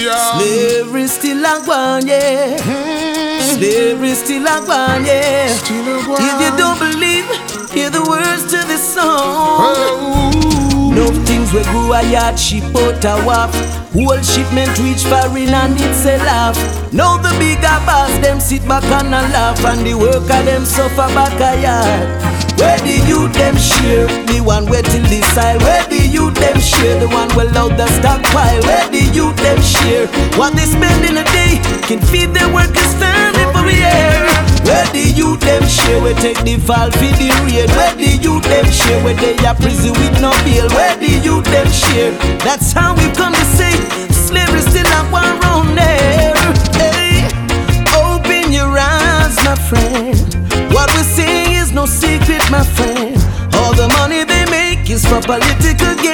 Slavery still a gone, yeah. Slavery still a gone, yeah. If you don't believe, hear the words to this song. No things we go a yard, ship out a wharf. Whole shipment reach foreign and it's a laugh. Now the bigger boss, them sit back and a laugh. And the worker, them suffer back a yard. Where the youth, them share, the one where till the side. Where the youth, them share, the one well out the stockpile. Where the youth, them share, what they spend in a day can feed their workers' family for a year. Where the youth, them share, we take the fall for the raid. Where the youth, them share, where they are prison with no bail. Where the youth, them share, that's how we come to say slavery still a one round there. Hey, open your eyes, my friend. What we're saying is no secret, my friend. All the money they make is for political gain.